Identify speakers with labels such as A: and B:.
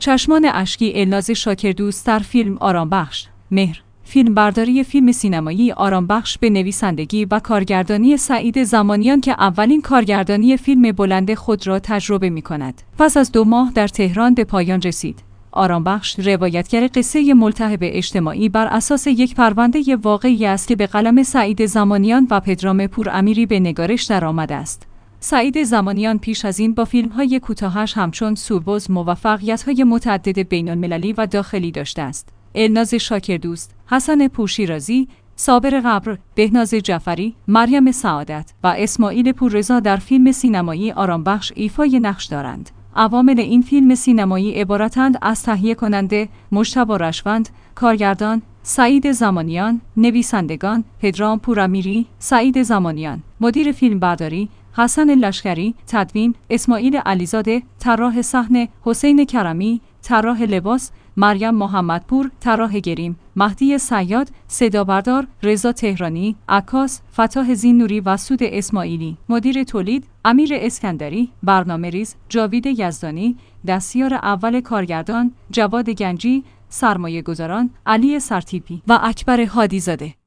A: چشمان اشکی الناز شاکردوست در فیلم آرامبخش. مهر. فیلمبرداری فیلم سینمایی آرامبخش به نویسندگی و کارگردانی سعید زمانیان که اولین کارگردانی فیلم بلند خود را تجربه می‌کند. پس از 2 ماه در تهران به پایان رسید. آرامبخش روایتگر قصه ملتهب اجتماعی بر اساس یک پرونده واقعی است که به قلم سعید زمانیان و پدرام پورامیری به نگارش درآمده است. سعید زمانیان پیش از این با فیلم‌های کوتاهش همچون سوربز موفقیت‌های متعدد بین‌المللی و داخلی داشته است. الناز شاکردوست، حسن پورشیرازی، صابر قبر، بهناز جعفری، مریم سعادت و اسماعیل پوررضا در فیلم سینمایی آرامبخش ایفای نقش دارند. عوامل این فیلم سینمایی عبارتند از تهیه کننده مجتبی رشوند، کارگردان سعید زمانیان، نویسندگان پدرام پورامیری، سعید زمانیان، مدیر فیلمبرداری حسن لشکری، تدوین اسماعیل علیزاده، طراح صحنه حسین کرمی، طراح لباس مریم محمدپور، طراح گریم مهدی صیاد، صدابردار رضا تهرانی، عکاس فتاح زینوری و سود اسماعیلی، مدیر تولید امیر اسکندری، برنامه‌ریز جاوید یزدانی، دستیار اول کارگردان جواد گنجی، سرمایه‌گذاران علی سرتیپی و اکبر هادیزاده.